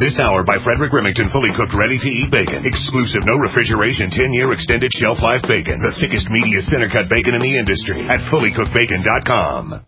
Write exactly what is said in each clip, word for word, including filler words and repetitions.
This hour by Frederick Remington, fully cooked, ready-to-eat bacon. Exclusive, no refrigeration, ten-year extended shelf life bacon. The thickest, meatiest, center-cut bacon in the industry at fully cooked bacon dot com.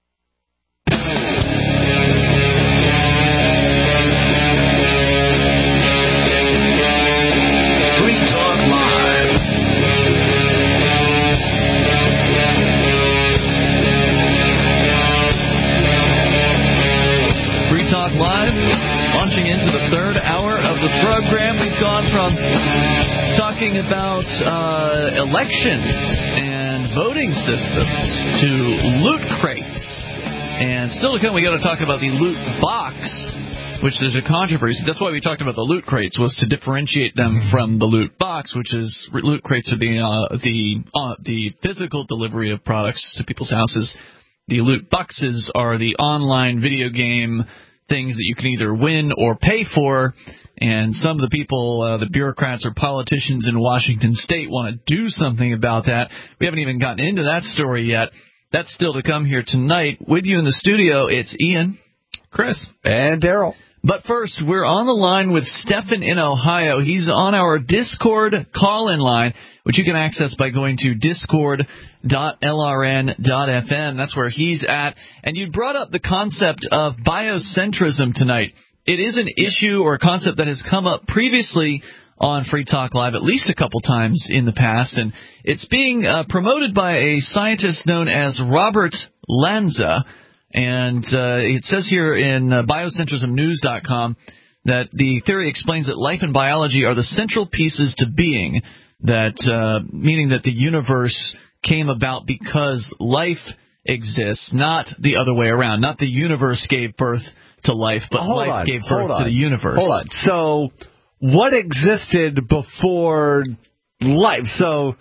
Into the third hour of the program, we've gone from talking about uh, elections and voting systems to loot crates. And still to come, we got to talk about the loot box, which there's a controversy. That's why we talked about the loot crates, was to differentiate them from the loot box, which is loot crates are the uh, the uh, the physical delivery of products to people's houses. The loot boxes are the online video game things that you can either win or pay for, and some of the people, uh, the bureaucrats or politicians in Washington State want to do something about that. We haven't even gotten into that story yet. That's still to come here tonight. With you in the studio, it's Ian, Chris, and Daryl. But first, we're on the line with Stefan in Ohio. He's on our Discord call-in line, which you can access by going to discord dot l r n dot f m. That's where he's at. And you brought up the concept of biocentrism tonight. It is an issue or a concept that has come up previously on Free Talk Live at least a couple times in the past, and it's being uh, promoted by a scientist known as Robert Lanza. And uh, it says here in uh, biocentrism news dot com that the theory explains that life and biology are the central pieces to being, that uh, meaning that the universe came about because life exists, not the other way around. Not the universe gave birth to life, but hold life on, gave birth to the universe. Hold on. So what existed before life? So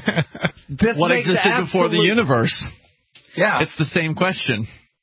this what makes existed absolute... before the universe? Yeah. It's the same question.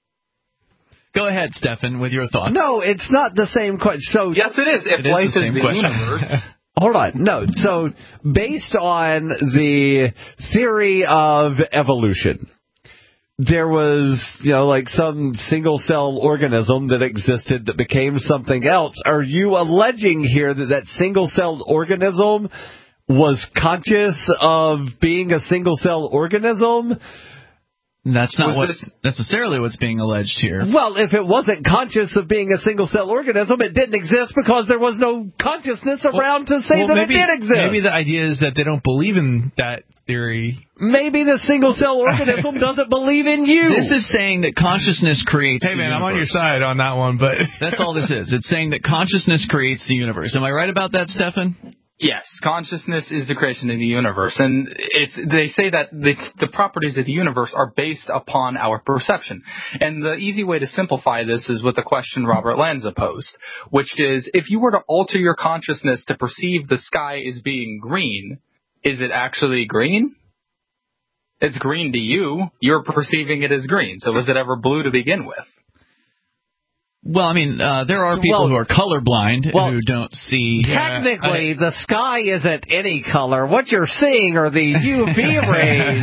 Go ahead, Stefan, with your thoughts. No, it's not the same question. So yes, it is. If it life is the, is the universe. Hold on. No. So based on the theory of evolution, there was, you know, like some single-cell organism that existed that became something else. Are you alleging here that that single-celled organism was conscious of being a single-cell organism? That's not Was what this... necessarily what's being alleged here. Well, if it wasn't conscious of being a single-cell organism, it didn't exist because there was no consciousness around well, to say well, that maybe, it did exist. Maybe the idea is that they don't believe in that theory. Maybe the single-cell organism doesn't believe in you. This is saying that consciousness creates Hey, the man, universe. I'm on your side on that one, but... That's all this is. It's saying that consciousness creates the universe. Am I right about that, Stefan? Yes, consciousness is the creation of the universe, and it's they say that the, the properties of the universe are based upon our perception. And the easy way to simplify this is with the question Robert Lanza posed, which is, if you were to alter your consciousness to perceive the sky as being green, is it actually green? It's green to you. You're perceiving it as green. So was it ever blue to begin with? Well, I mean, uh, there are people well, who are colorblind well, who don't see... Technically, uh, the sky isn't any color. What you're seeing are the U V rays.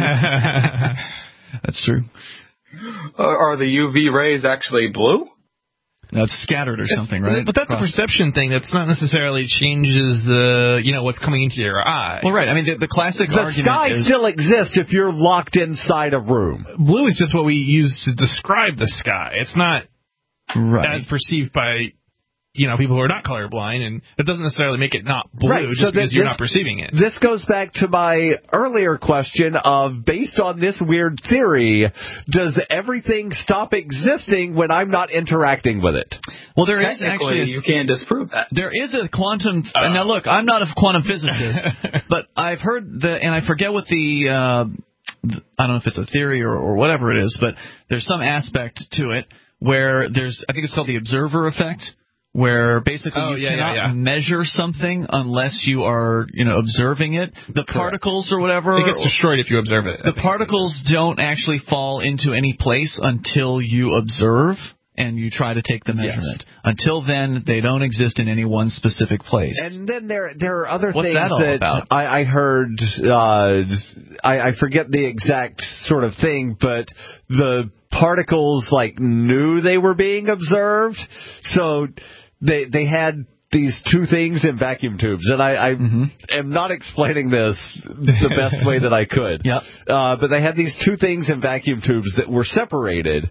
That's true. Uh, are the U V rays actually blue? No, it's scattered or it's, something, right? But that's Across. a perception thing. That's not necessarily changes the, you know, what's coming into your eye. Well, right. I mean, the, the classic the argument sky is... still exists if you're locked inside a room. Blue is just what we use to describe the sky. It's not... Right. As perceived by, you know, people who are not colorblind, and it doesn't necessarily make it not blue right. just so because this, you're not perceiving it. This goes back to my earlier question of, based on this weird theory, does everything stop existing when I'm not interacting with it? Well, there is actually... A, you can't disprove that. There is a quantum... Uh, now, look, I'm not a quantum physicist, but I've heard the... And I forget what the... Uh, I don't know if it's a theory or, or whatever it is, but there's some aspect to it where there's, I think it's called the observer effect, where basically oh, you yeah, cannot yeah, yeah. measure something unless you are, you know, observing it. The Correct. particles or whatever. It gets destroyed if you observe it. The particles don't actually fall into any place until you observe and you try to take the measurement. Yes. Until then, they don't exist in any one specific place. And then there there are other What's things that all that about? I, I heard, uh, I, I forget the exact sort of thing, but the particles, like, knew they were being observed. So they they had these two things in vacuum tubes, and I, I mm-hmm. am not explaining this the best way that I could. Yep. Uh, but they had these two things in vacuum tubes that were separated,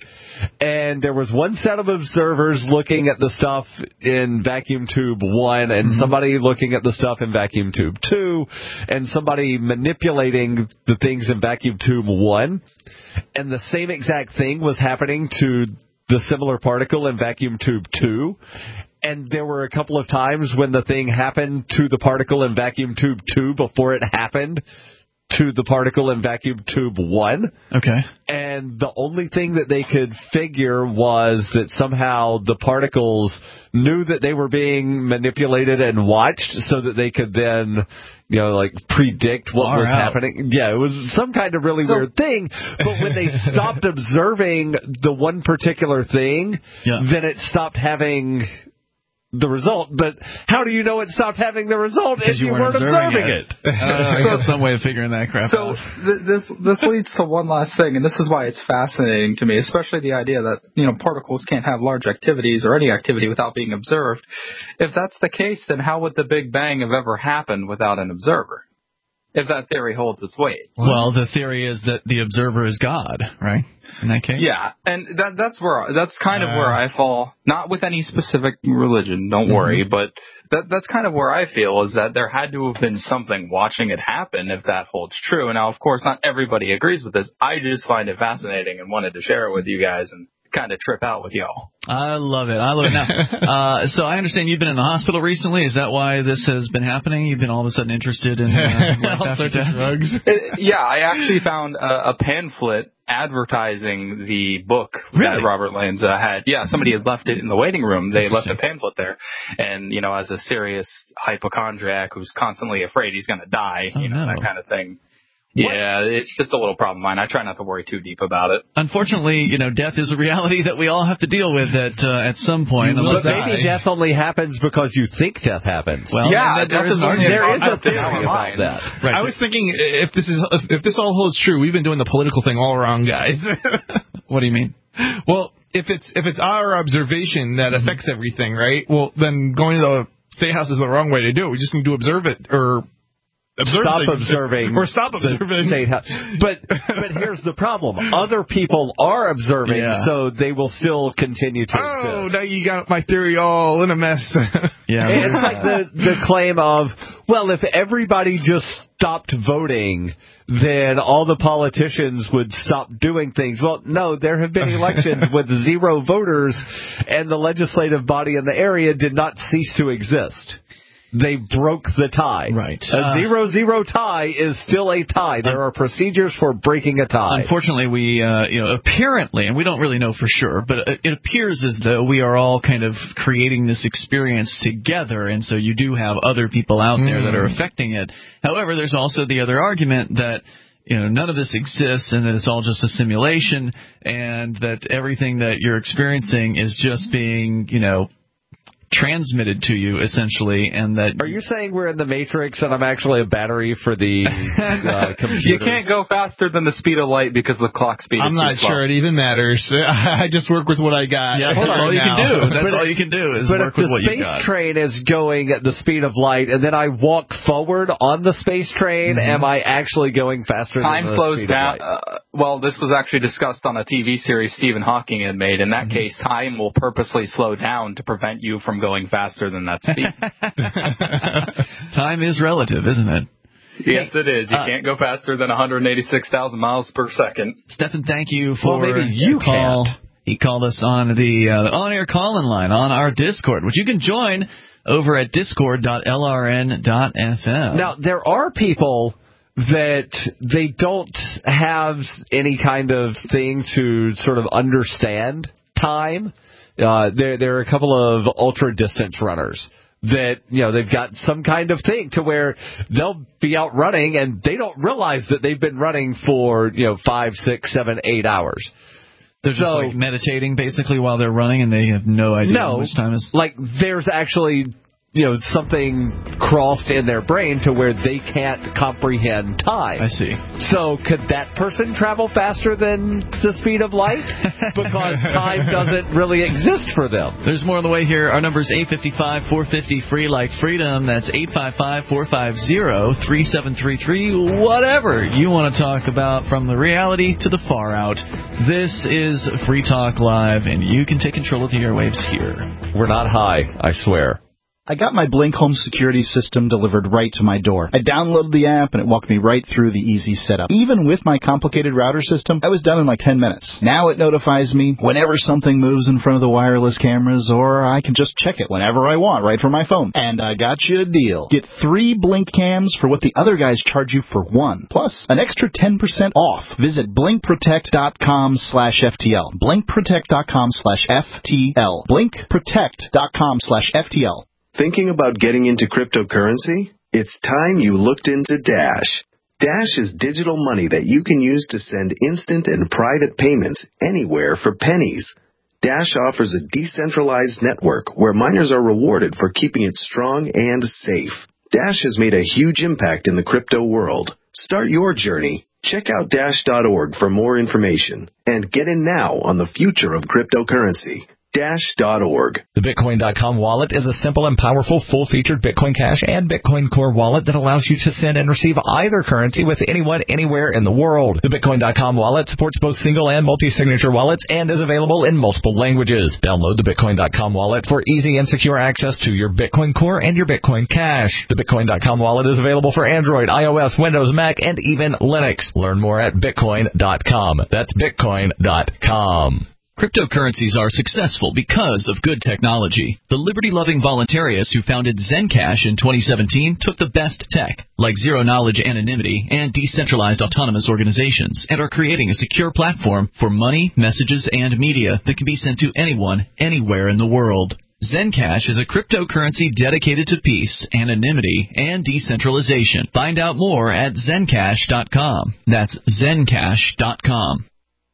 and there was one set of observers looking at the stuff in vacuum tube one, and mm-hmm. somebody looking at the stuff in vacuum tube two, and somebody manipulating the things in vacuum tube one, and the same exact thing was happening to the similar particle in vacuum tube two. And there were a couple of times when the thing happened to the particle in vacuum tube two before it happened to the particle in vacuum tube one. Okay. And the only thing that they could figure was that somehow the particles knew that they were being manipulated and watched so that they could then, you know, like predict what Far was out. happening. Yeah, it was some kind of really so, weird thing. But when they stopped observing the one particular thing, yeah. then it stopped having the result. But how do you know it stopped having the result because if you, you weren't, weren't observing it? it. I don't know. I got some way of figuring that crap so out. So th- this this leads to one last thing, and this is why it's fascinating to me, especially the idea that, you know, particles can't have large activities or any activity without being observed. If that's the case, then how would the Big Bang have ever happened without an observer? If that theory holds its weight. Well, the theory is that the observer is God, right? In that case? Yeah, and that that's where that's kind of uh, where I fall. Not with any specific religion, don't mm-hmm. worry, but that that's kind of where I feel is that there had to have been something watching it happen if that holds true. And now, of course, not everybody agrees with this. I just find it fascinating and wanted to share it with you guys and kind of trip out with y'all. I love it. I love it. Now, uh, so I understand you've been in the hospital recently. Is that why this has been happening? You've been all of a sudden interested in uh, all sorts of drugs? It, yeah, I actually found a, a pamphlet advertising the book really? that Robert Lanza had. Yeah, somebody had left it in the waiting room. They left a pamphlet there. And, you know, as a serious hypochondriac who's constantly afraid he's going to die, oh, you know, no. that kind of thing. Yeah, what? It's just a little problem of mine. I try not to worry too deep about it. Unfortunately, you know, death is a reality that we all have to deal with at uh, at some point. But maybe die. Death only happens because you think death happens. Well, yeah, there is, is, there is a theory about that. Right. I was thinking if this is if this all holds true, we've been doing the political thing all wrong, guys. What do you mean? Well, if it's if it's our observation that mm-hmm. affects everything, right? Well, then going to the State House is the wrong way to do it. We just need to observe it or. Observe stop things. observing or stop observing. State House. But but here's the problem: other people are observing, yeah. so they will still continue to oh, exist. Oh, now you got my theory all in a mess. Yeah, it's like the the claim of, well, if everybody just stopped voting, then all the politicians would stop doing things. Well, no, there have been elections with zero voters, and the legislative body in the area did not cease to exist. They broke the tie. Right. A uh, zero-zero tie is still a tie. There are procedures for breaking a tie. Unfortunately, we, uh, you know, apparently, and we don't really know for sure, but it appears as though we are all kind of creating this experience together, and so you do have other people out mm. there that are affecting it. However, there's also the other argument that, you know, none of this exists and that it's all just a simulation and that everything that you're experiencing is just being, you know, transmitted to you, essentially, and that... Are you saying we're in the Matrix and I'm actually a battery for the uh, computer? You can't go faster than the speed of light because the clock speed I'm is not too slow. sure it even matters. I just work with what I got. Yeah, that's all you can do. That's but all you can do is work with what you got. But if the space train is going at the speed of light and then I walk forward on the space train, mm-hmm. am I actually going faster Time than the slows speed down. of light? Uh, well, this was actually discussed on a T V series Stephen Hawking had made. In that mm-hmm. case, time will purposely slow down to prevent you from going faster than that speed. Time is relative, isn't it? Yes, it is. You uh, can't go faster than one hundred eighty-six thousand miles per second. Stephen, thank you for well, maybe you call. Can't. He called us on the uh, on-air call-in line on our Discord, which you can join over at discord dot l r n dot f m. Now, there are people that they don't have any kind of thing to sort of understand time. Uh, there, there are a couple of ultra distance runners that, you know, they've got some kind of thing to where they'll be out running and they don't realize that they've been running for, you know, five, six, seven, eight hours. They're so, just like meditating basically while they're running and they have no idea no, how much time is. Like there's actually you know, something crossed in their brain to where they can't comprehend time. I see. So could that person travel faster than the speed of light? Because time doesn't really exist for them. There's more on the way here. Our number is eight five five, four five zero, free like freedom. That's eight five five, four five zero, three seven three three. Whatever you want to talk about, from the reality to the far out. This is Free Talk Live, and you can take control of the airwaves here. We're not high, I swear. I got my Blink Home security system delivered right to my door. I downloaded the app, and it walked me right through the easy setup. Even with my complicated router system, I was done in like ten minutes. Now it notifies me whenever something moves in front of the wireless cameras, or I can just check it whenever I want right from my phone. And I got you a deal. Get three Blink cams for what the other guys charge you for one, plus an extra ten percent off. Visit blinkprotect.com slash FTL. blinkprotect.com slash FTL. blinkprotect.com slash FTL. Thinking about getting into cryptocurrency? It's time you looked into Dash. Dash is digital money that you can use to send instant and private payments anywhere for pennies. Dash offers a decentralized network where miners are rewarded for keeping it strong and safe. Dash has made a huge impact in the crypto world. Start your journey. Check out dash dot org for more information and get in now on the future of cryptocurrency. dash dot org. The Bitcoin dot com wallet is a simple and powerful full-featured Bitcoin Cash and Bitcoin Core wallet that allows you to send and receive either currency with anyone, anywhere in the world. The Bitcoin dot com wallet supports both single and multi-signature wallets and is available in multiple languages. Download the Bitcoin dot com wallet for easy and secure access to your Bitcoin Core and your Bitcoin Cash. The Bitcoin dot com wallet is available for Android, iOS, Windows, Mac, and even Linux. Learn more at Bitcoin dot com. That's Bitcoin dot com. Cryptocurrencies are successful because of good technology. The liberty-loving voluntarists who founded Zencash in twenty seventeen took the best tech, like zero-knowledge anonymity and decentralized autonomous organizations, and are creating a secure platform for money, messages, and media that can be sent to anyone, anywhere in the world. Zencash is a cryptocurrency dedicated to peace, anonymity, and decentralization. Find out more at zencash dot com. That's zencash dot com.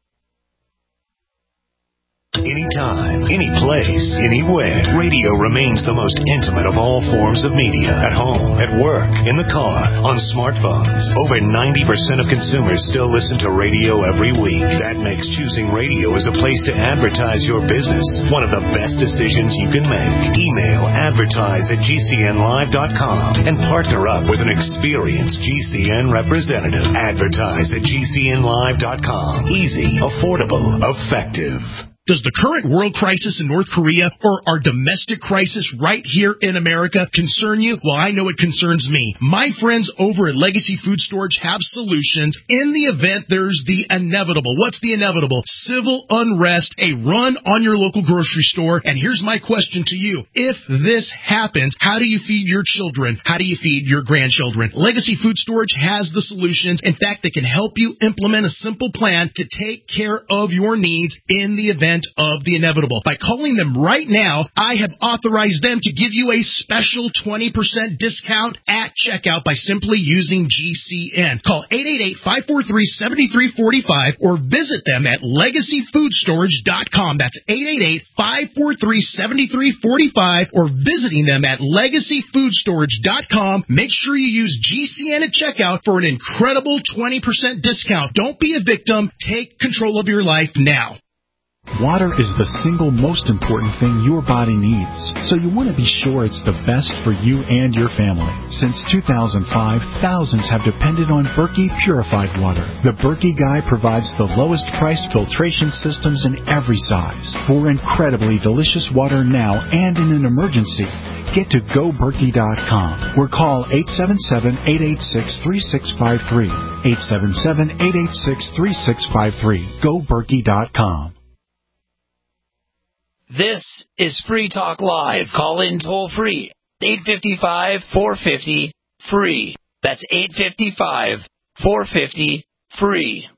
Anytime, any place, anywhere. Radio remains the most intimate of all forms of media. At home, at work, in the car, on smartphones. Over ninety percent of consumers still listen to radio every week. That makes choosing radio as a place to advertise your business one of the best decisions you can make. Email advertise at G C N live dot com and partner up with an experienced G C N representative. Advertise at G C N live dot com. Easy, affordable, effective. Does the current world crisis in North Korea or our domestic crisis right here in America concern you? Well, I know it concerns me. My friends over at Legacy Food Storage have solutions in the event there's the inevitable. What's the inevitable? Civil unrest, a run on your local grocery store. And here's my question to you. If this happens, how do you feed your children? How do you feed your grandchildren? Legacy Food Storage has the solutions. In fact, they can help you implement a simple plan to take care of your needs in the event of the inevitable. By calling them right now, I have authorized them to give you a special twenty percent discount at checkout by simply using G C N. Call eight eight eight, five four three, seven three four five or visit them at legacy food storage dot com. That's eight eight eight, five four three, seven three four five or visiting them at legacy food storage dot com. Make sure you use G C N at checkout for an incredible twenty percent discount. Don't be a victim. Take control of your life now. Water is the single most important thing your body needs, so you want to be sure it's the best for you and your family. Since two thousand five, thousands have depended on Berkey purified water. The Berkey Guy provides the lowest priced filtration systems in every size. For incredibly delicious water now and in an emergency, get to go berkey dot com or call eight seven seven, eight eight six, three six five three. eight seven seven, eight eight six, three six five three. go berkey dot com. This is Free Talk Live. Call in toll free. eight five five, four five zero, free. That's eight five five, four five zero, free.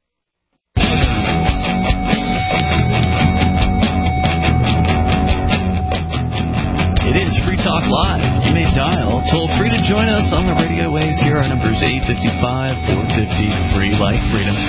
It is Free Talk Live. You may dial toll free to join us on the radio waves. Here are numbers eight five five, four five zero, free like freedom.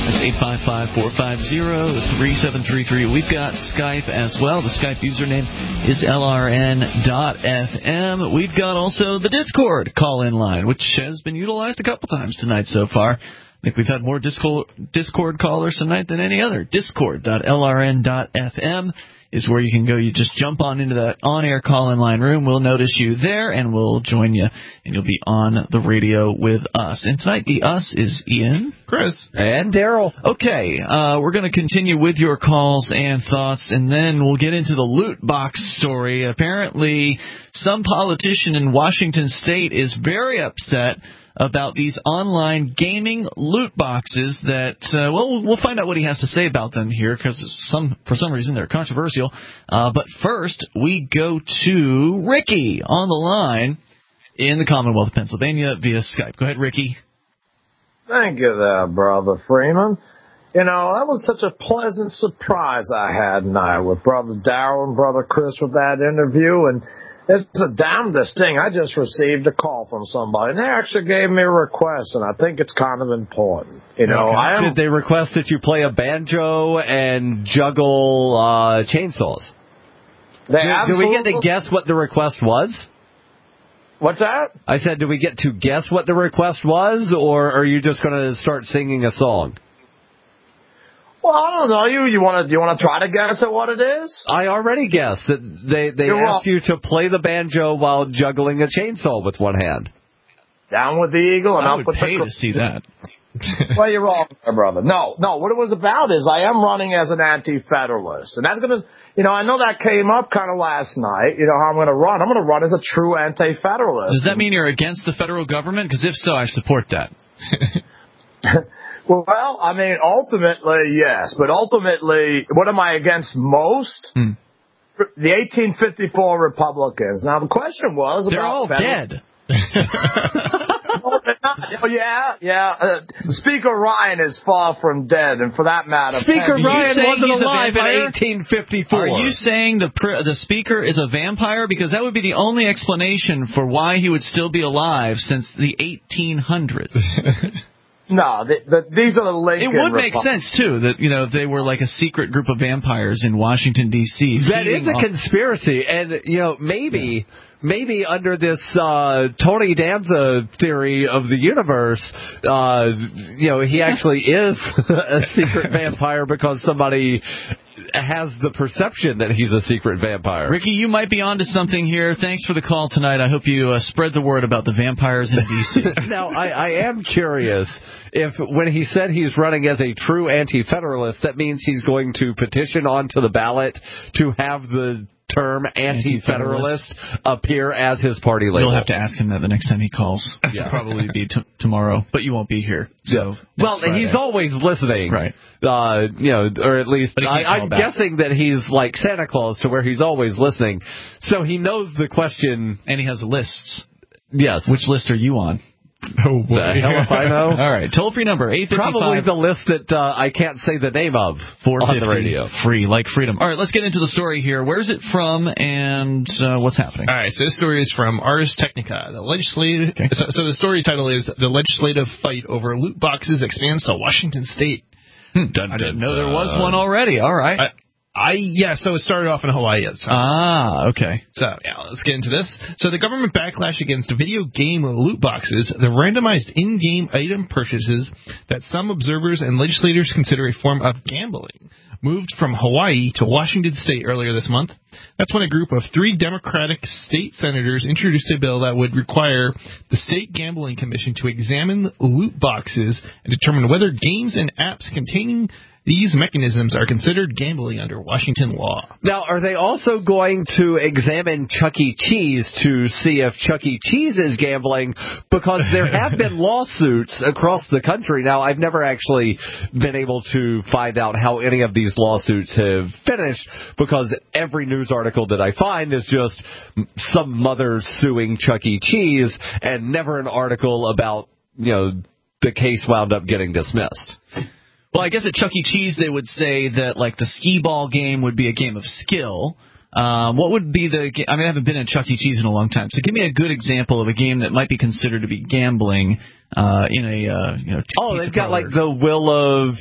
That's eight five five, four five zero, three seven three three. We've got Skype as well. The Skype username is L R N dot F M. We've got also the Discord call-in line, which has been utilized a couple times tonight so far. I think we've had more Discord, Discord callers tonight than any other. Discord dot L R N dot F M is where you can go. You just jump on into that on-air call-in line room. We'll notice you there, and we'll join you, and you'll be on the radio with us. And tonight, the us is Ian, Chris, and Daryl. Okay, uh, we're going to continue with your calls and thoughts, and then we'll get into the loot box story. Apparently, some politician in Washington State is very upset about these online gaming loot boxes that, uh, well, we'll find out what he has to say about them here, because some, for some reason they're controversial. Uh, but first, we go to Ricky on the line in the Commonwealth of Pennsylvania via Skype. Go ahead, Ricky. Thank you there, Brother Freeman. You know, that was such a pleasant surprise I had tonight with Brother Darrell and Brother Chris with that interview, and it's the damnedest thing. I just received a call from somebody, and they actually gave me a request, and I think it's kind of important. You know, okay. I am, Did they request that you play a banjo and juggle uh, chainsaws? They do, do we get to guess what the request was? What's that? I said, do we get to guess what the request was, or are you just going to start singing a song? Well, I don't know. You you want to you want to try to guess at what it is? I already guessed that they they You're asked wrong. you to play the banjo while juggling a chainsaw with one hand. Down with the eagle, and I up would with pay the... to see that. Well, you're wrong, my brother. No, no. What it was about is I am running as an anti-federalist, and that's gonna, you know, I know that came up kind of last night. You know how I'm going to run? I'm going to run as a true anti-federalist. Does that mean you're against the federal government? Because if so, I support that. Well, I mean, ultimately, yes. But ultimately, what am I against most? Hmm. The eighteen fifty-four Republicans. Now, the question was They're about all federal- dead. oh, oh, yeah, yeah. Uh, Speaker Ryan is far from dead, and for that matter, Speaker Pence- Ryan saying wasn't he's a alive in vampire? eighteen fifty-four. Are you saying the pr- the speaker is a vampire? Because that would be the only explanation for why he would still be alive since the eighteen hundreds. No, the, the, these are the Lincoln It would make Repu- sense, too, that, you know, they were like a secret group of vampires in Washington, D C That is a conspiracy, and, you know, maybe... Maybe under this uh, Tony Danza theory of the universe, uh, you know, he actually is a secret vampire because somebody has the perception that he's a secret vampire. Ricky, you might be onto something here. Thanks for the call tonight. I hope you uh, spread the word about the vampires in D C Now, I, I am curious if when he said he's running as a true anti-federalist, that means he's going to petition onto the ballot to have the term anti-federalist appear as his party label. You'll have to ask him that the next time he calls. Yeah. It'll probably be t- tomorrow, but you won't be here. So Yeah. Well, Friday. he's always listening. Right. Uh, you know, or at least But he can't I, call I'm back. guessing that he's like Santa Claus to where he's always listening. So he knows the question. And he has lists. Yes. Which list are you on? Oh, boy. The hell if I know? All right. Toll-free number, eight five five. Probably the list that uh, I can't say the name of on the radio. Free, like freedom. All right, let's get into the story here. Where's it from and uh, what's happening? All right, so this story is from Ars Technica. The legislative. Okay. So, so the story title is "The Legislative Fight Over Loot Boxes Expands to Washington State." Hmm. Dun, dun, I didn't know there was one already. All right. I, I yeah, so it started off in Hawaii. So. Ah, okay. So yeah, let's get into this. So the government backlash against video game loot boxes, the randomized in-game item purchases that some observers and legislators consider a form of gambling, moved from Hawaii to Washington State earlier this month. That's when a group of three Democratic state senators introduced a bill that would require the State Gambling Commission to examine loot boxes and determine whether games and apps containing these mechanisms are considered gambling under Washington law. Now, are they also going to examine Chuck E. Cheese to see if Chuck E. Cheese is gambling? Because there have been lawsuits across the country. Now, I've never actually been able to find out how any of these lawsuits have finished, because every news article that I find is just some mother suing Chuck E. Cheese and never an article about, you know, the case wound up getting dismissed. Well, I guess at Chuck E. Cheese they would say that, like, the skee-ball game would be a game of skill. Um, what would be the – I mean, I haven't been at Chuck E. Cheese in a long time, so give me a good example of a game that might be considered to be gambling uh, in a uh, – you know, oh, they've got, like, the Will of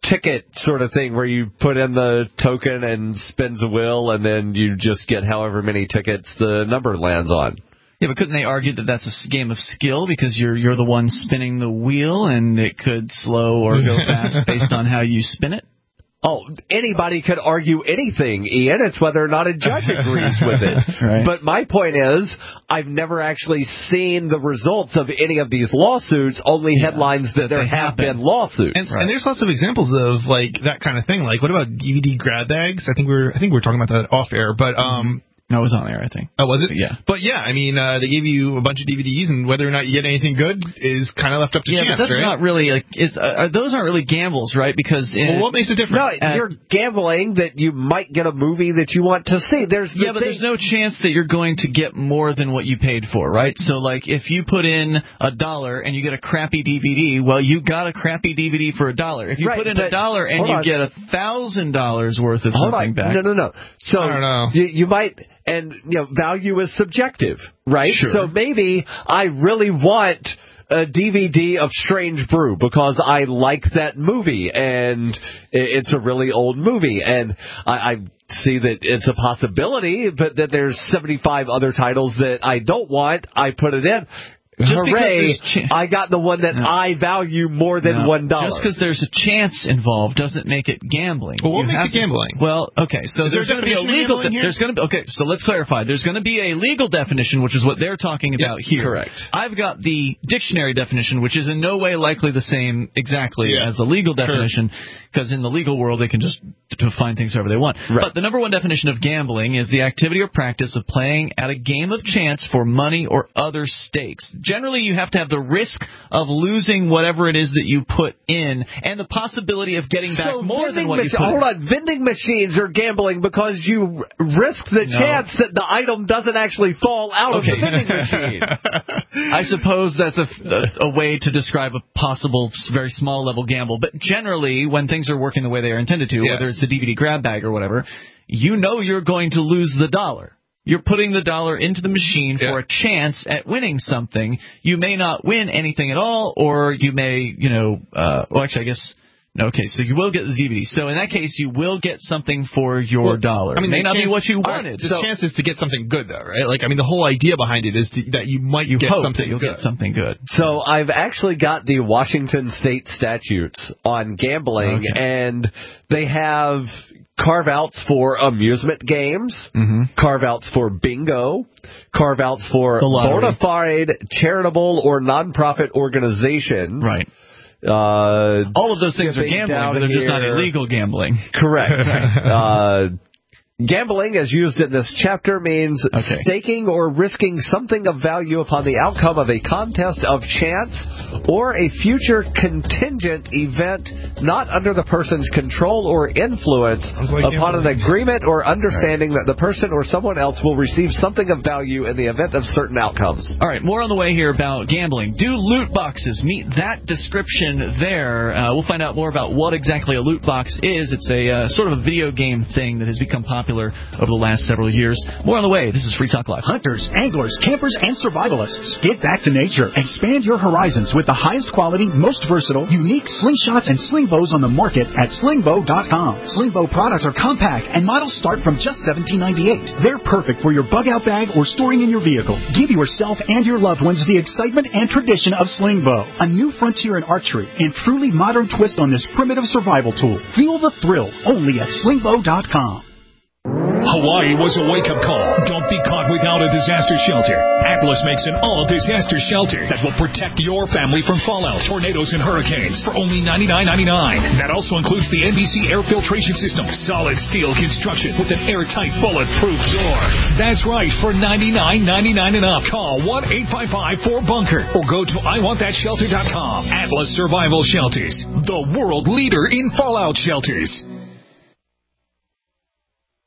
ticket sort of thing where you put in the token and spins a wheel, and then you just get however many tickets the number lands on. Yeah, but couldn't they argue that that's a game of skill because you're you're the one spinning the wheel, and it could slow or go fast based on how you spin it? Oh, anybody could argue anything, Ian. It's whether or not a judge agrees with it. Right. But my point is, I've never actually seen the results of any of these lawsuits, only yeah, headlines that, that there have happen. been lawsuits. And, right. and there's lots of examples of, like, that kind of thing. Like, what about D V D grab bags? I think we we're I think we we're talking about that off air, but um No, it was on there, I think. Oh, was it? Yeah. But yeah, I mean, uh, they gave you a bunch of D V Ds, and whether or not you get anything good is kind of left up to yeah, chance, but that's right? not really, like, it's, uh, those aren't really gambles, right? Because in, well, what makes it different? No, uh, you're gambling that you might get a movie that you want to see. There's the yeah, but thing. there's no chance that you're going to get more than what you paid for, right? So, like, if you put in a dollar and you get a crappy D V D, well, you got a crappy D V D for a dollar. If you right, put in a dollar and you on. get a thousand dollars worth of hold something on. back, no, no, no. So I don't know. You, you might. And, you know, value is subjective, right? Sure. So maybe I really want a D V D of Strange Brew because I like that movie, and it's a really old movie, and I, I see that it's a possibility, but that there's seventy-five other titles that I don't want. I put it in. Just Hooray, ch- I got the one that no. I value more than no. one dollar. Just because there's a chance involved doesn't make it gambling. Well, what you makes it gambling? To, well, okay, so is there's there going to be a legal. De- there's going to be okay. So let's clarify. There's going to be a legal definition, which is what they're talking about yeah, here. Correct. I've got the dictionary definition, which is in no way likely the same exactly yeah. as the legal definition, because in the legal world they can just define things however they want. Right. But the number one definition of gambling is the activity or practice of playing at a game of chance for money or other stakes. Generally, you have to have the risk of losing whatever it is that you put in, and the possibility of getting back so more than what mach- you put Hold in. on, vending machines are gambling because you risk the No. chance that the item doesn't actually fall out Okay. of the vending machine. I suppose that's a, a, a way to describe a possible very small level gamble, but generally, when things are working the way they are intended to, yeah. whether it's the D V D grab bag or whatever, you know you're going to lose the dollar. You're putting the dollar into the machine yeah. for a chance at winning something. You may not win anything at all, or you may, you know, uh, well, actually, I guess, no, okay, so you will get the D V D. So in that case, you will get something for your well, dollar. I mean, it may not chance, be what you wanted. wanted. The so, chance is to get something good, though, right? Like, I mean, the whole idea behind it is to, that you might you get hope something that you'll good. get something good. So I've actually got the Washington State statutes on gambling, Okay. and they have carve-outs for amusement games, mm-hmm. carve-outs for bingo, carve-outs for bona fide charitable or nonprofit organizations. Right. Uh, All of those things are gambling, but they're just not illegal gambling. Correct. uh, gambling, as used in this chapter, means okay. staking or risking something of value upon the outcome of a contest of chance or a future contingent event not under the person's control or influence like upon gambling. an agreement or understanding right. that the person or someone else will receive something of value in the event of certain outcomes. All right, more on the way here about gambling. Do loot boxes meet that description there? Uh, we'll find out more about what exactly a loot box is. It's a uh, sort of a video game thing that has become popular over the last several years. More on the way. This is Free Talk Live. Hunters, anglers, campers, and survivalists. Get back to nature. Expand your horizons with the highest quality, most versatile, unique slingshots and sling bows on the market at sling bow dot com. Sling bow products are compact and models start from just seventeen ninety-eight. They're perfect for your bug out bag or storing in your vehicle. Give yourself and your loved ones the excitement and tradition of sling bow, a new frontier in archery and truly modern twist on this primitive survival tool. Feel the thrill only at sling bow dot com. Hawaii was a wake-up call. Don't be caught without a disaster shelter. Atlas makes an all-disaster shelter that will protect your family from fallout, tornadoes, and hurricanes for only ninety-nine ninety-nine. That also includes the N B C air filtration system, solid steel construction with an airtight, bulletproof door. That's right, for ninety-nine ninety-nine and up. Call one eight five five four bunker or go to I want that shelter dot com. Atlas Survival Shelters, the world leader in fallout shelters.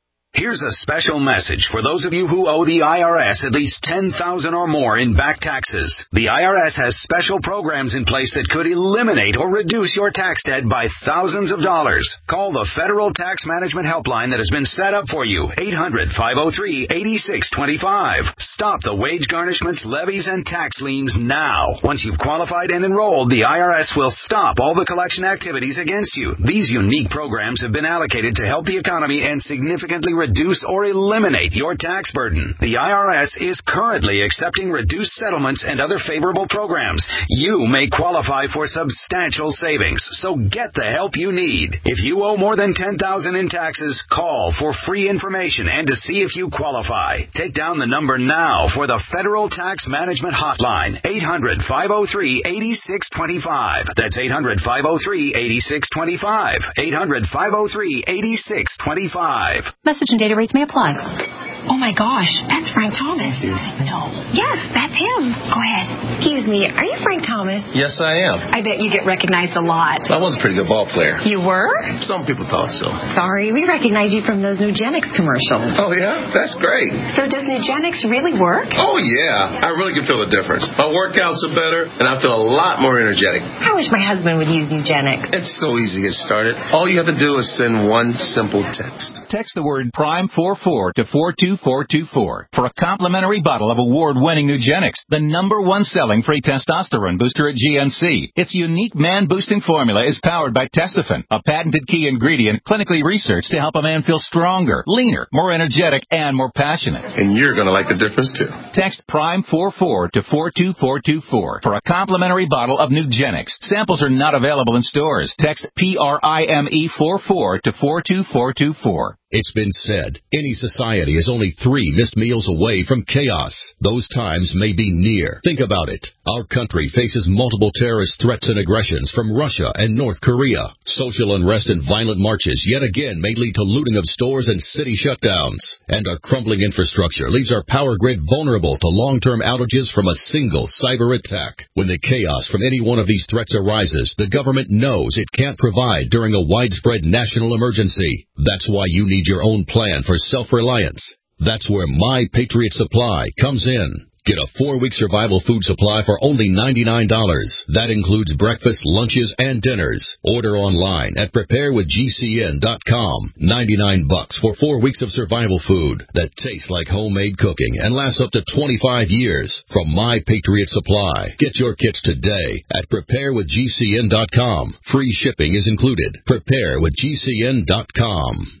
Here's a special message for those of you who owe the I R S at least ten thousand dollars or more in back taxes. The I R S has special programs in place that could eliminate or reduce your tax debt by thousands of dollars. Call the Federal Tax Management Helpline that has been set up for you, eight hundred, five oh three, eight six two five. Stop the wage garnishments, levies, and tax liens now. Once you've qualified and enrolled, the I R S will stop all the collection activities against you. These unique programs have been allocated to help the economy and significantly reduce or eliminate your tax burden. The I R S is currently accepting reduced settlements and other favorable programs. You may qualify for substantial savings, so get the help you need. If you owe more than ten thousand dollars in taxes, call for free information and to see if you qualify. Take down the number now for the Federal Tax Management Hotline, eight hundred, five oh three, eight six two five. That's eight hundred, five oh three, eight six two five. eight hundred, five oh three, eight six two five. Message and data rates may apply. Oh my gosh, that's Frank Thomas. No. Yes, that's him. Go ahead. Excuse me, are you Frank Thomas? Yes, I am. I bet you get recognized a lot. I was a pretty good ball player. You were? Some people thought so. Sorry, we recognize you from those Nugenics commercials. Oh, yeah? That's great. So does Nugenics really work? Oh, yeah. I really can feel the difference. My workouts are better, and I feel a lot more energetic. I wish my husband would use Nugenics. It's so easy to get started. All you have to do is send one simple text. Text the word Prime forty-four to four two four two four for a complimentary bottle of award-winning Nugenics, the number one selling free testosterone booster at G N C. Its unique man-boosting formula is powered by Testofen, a patented key ingredient clinically researched to help a man feel stronger, leaner, more energetic, and more passionate. And you're going to like the difference, too. Text Prime forty-four to four two four two four for a complimentary bottle of Nugenics. Samples are not available in stores. Text P R I M E forty-four to four two four two four. It's been said, any society is only three missed meals away from chaos. Those times may be near. Think about it. Our country faces multiple terrorist threats and aggressions from Russia and North Korea. Social unrest and violent marches yet again may lead to looting of stores and city shutdowns. And our crumbling infrastructure leaves our power grid vulnerable to long-term outages from a single cyber attack. When the chaos from any one of these threats arises, the government knows it can't provide during a widespread national emergency. That's why you need your own plan for self-reliance. That's where My Patriot Supply comes in. Get a four-week survival food supply for only ninety-nine dollars. That includes breakfast, lunches, and dinners. Order online at prepare with G C N dot com. ninety-nine bucks for four weeks of survival food that tastes like homemade cooking and lasts up to twenty-five years from My Patriot Supply. Get your kits today at prepare with G C N dot com. Free shipping is included. prepare with G C N dot com.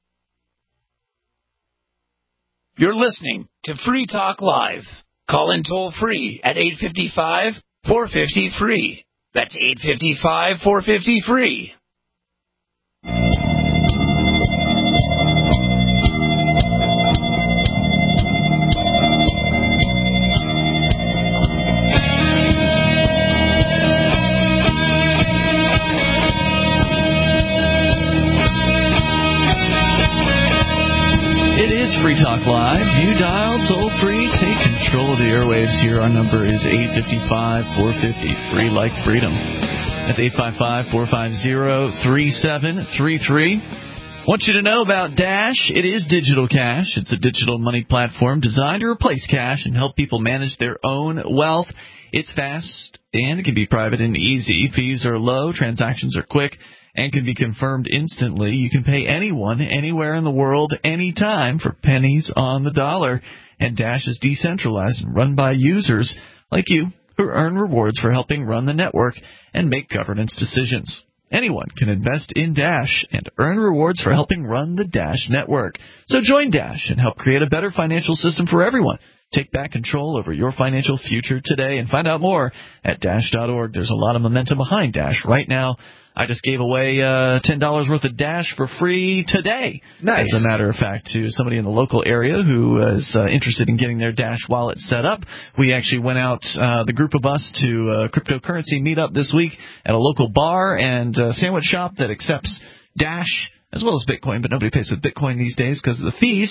You're listening to Free Talk Live. Call in toll free at eight five five, four five zero, free. That's eight five five, four five zero, free. Free Talk Live. You dial toll free. Take control of the airwaves here. Our number is eight five five, four five zero, free like freedom. That's eight five five, four five zero, three seven three three. Want you to know about Dash. It is digital cash. It's a digital money platform designed to replace cash and help people manage their own wealth. It's fast and it can be private and easy. Fees are low. Transactions are quick and can be confirmed instantly. You can pay anyone, anywhere in the world, anytime for pennies on the dollar. And Dash is decentralized and run by users like you who earn rewards for helping run the network and make governance decisions. Anyone can invest in Dash and earn rewards for helping run the Dash network. So join Dash and help create a better financial system for everyone. Take back control over your financial future today and find out more at dash dot org. There's a lot of momentum behind Dash right now. I just gave away uh, ten dollars worth of Dash for free today. Nice. As a matter of fact, to somebody in the local area who is uh, interested in getting their Dash wallet set up. We actually went out, uh, the group of us, to a cryptocurrency meetup this week at a local bar and uh, sandwich shop that accepts Dash as well as Bitcoin, but nobody pays with Bitcoin these days because of the fees.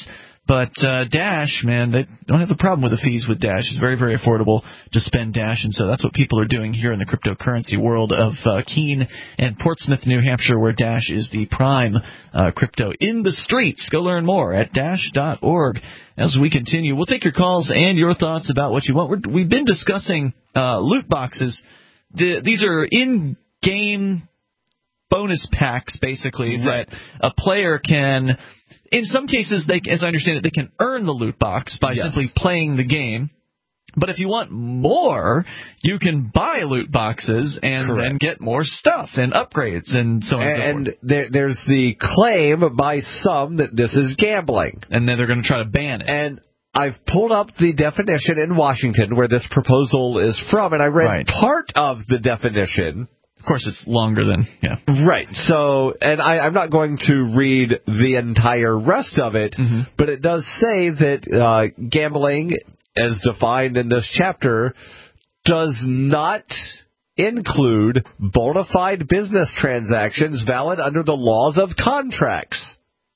But uh, Dash, man, they don't have a problem with the fees with Dash. It's very, very affordable to spend Dash, and so that's what people are doing here in the cryptocurrency world of uh, Keene and Portsmouth, New Hampshire, where Dash is the prime uh, crypto in the streets. Go learn more at dash dot org. As we continue, we'll take your calls and your thoughts about what you want. We're, we've been discussing uh, loot boxes. The, these are in-game bonus packs, basically, right. that a player can... In some cases, they, as I understand it, they can earn the loot box by yes. simply playing the game. But if you want more, you can buy loot boxes and Correct. then get more stuff and upgrades and so on and, and so forth. And there, there's the claim by some that this is gambling. And then they're going to try to ban it. And I've pulled up the definition in Washington where this proposal is from, and I read right. part of the definition. Of course, it's longer than, yeah. Right. So, and I, I'm not going to read the entire rest of it, mm-hmm. but it does say that uh, gambling, as defined in this chapter, does not include bona fide business transactions valid under the laws of contracts.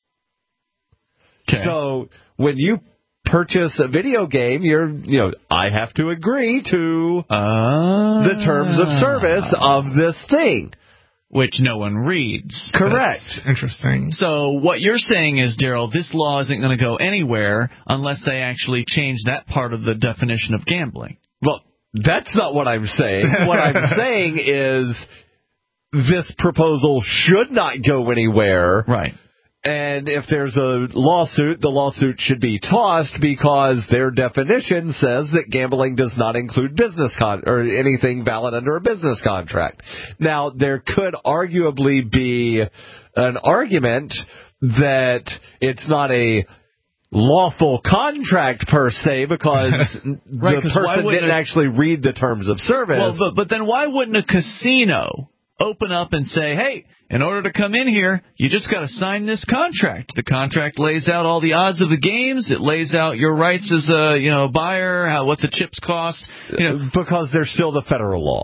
Okay. So, when you purchase a video game, you're, you know, I have to agree to uh, the terms of service of this thing. Which no one reads. Correct. That's interesting. So what you're saying is, Daryl, this law isn't going to go anywhere unless they actually change that part of the definition of gambling. Well, that's not what I'm saying. What I'm saying is this proposal should not go anywhere. Right. And if there's a lawsuit, the lawsuit should be tossed because their definition says that gambling does not include business con- or anything valid under a business contract. Now, there could arguably be an argument that it's not a lawful contract per se because right, the person didn't a- actually read the terms of service. Well, but, but then why wouldn't a casino open up and say, hey, in order to come in here, you just got to sign this contract. The contract lays out all the odds of the games. It lays out your rights as a, you know, buyer, how, what the chips cost. You know, because there's still the federal law.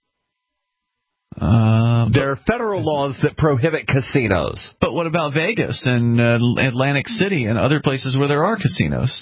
Uh, there are federal laws that prohibit casinos. But what about Vegas and uh, Atlantic City and other places where there are casinos?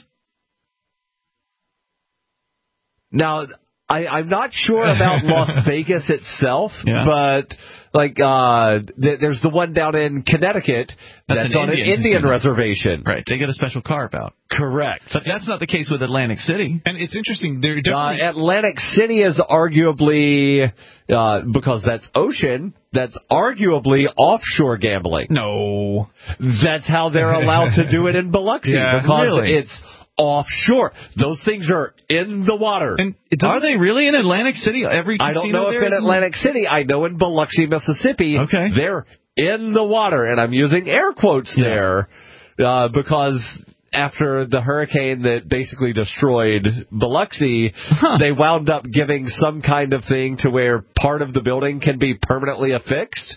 Now, I, I'm not sure about Las Vegas itself, yeah. but like uh, th- there's the one down in Connecticut that's, that's on Indian an Indian casino. reservation. Right, they get a special carve out. Correct. But that's not the case with Atlantic City. And it's interesting. They're definitely... uh, Atlantic City is arguably, uh, because that's ocean, that's arguably offshore gambling. No. That's how they're allowed to do it in Biloxi. Yeah, because really? it's offshore. Those things are in the water. And are they really in Atlantic City? Every casino I don't know if in Atlantic City. I know in Biloxi, Mississippi, okay. they're in the water. And I'm using air quotes yeah. there uh, because after the hurricane that basically destroyed Biloxi, huh. they wound up giving some kind of thing to where part of the building can be permanently affixed.